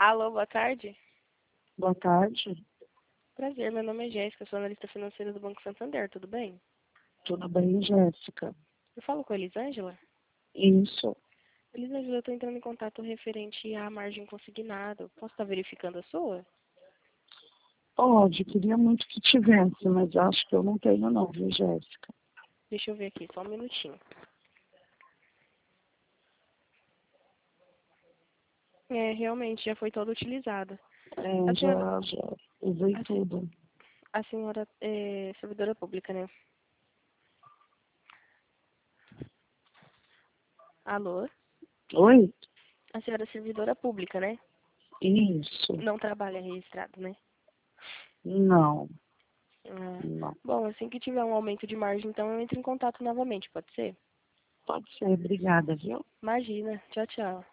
Alô, boa tarde. Boa tarde. Prazer, meu nome é Jéssica, sou analista financeira do Banco Santander, tudo bem? Tudo bem, Jéssica? Eu falo com a Elisângela? Isso. Elisângela, eu estou entrando em contato referente à margem consignada. Posso estar verificando a sua? Pode, queria muito que tivesse, mas acho que eu não tenho não, viu, Jéssica? Deixa eu ver aqui, só um minutinho. Realmente, já foi toda utilizada. A senhora, Já usei a, se- tudo. a senhora é servidora pública, né? Alô? Oi? A senhora é servidora pública, né? Isso. Não trabalha registrado, né? Não, Ah, não. bom, assim que tiver um aumento de margem, então eu entro em contato novamente, pode ser? Pode ser, obrigada, viu? Imagina. Tchau, tchau.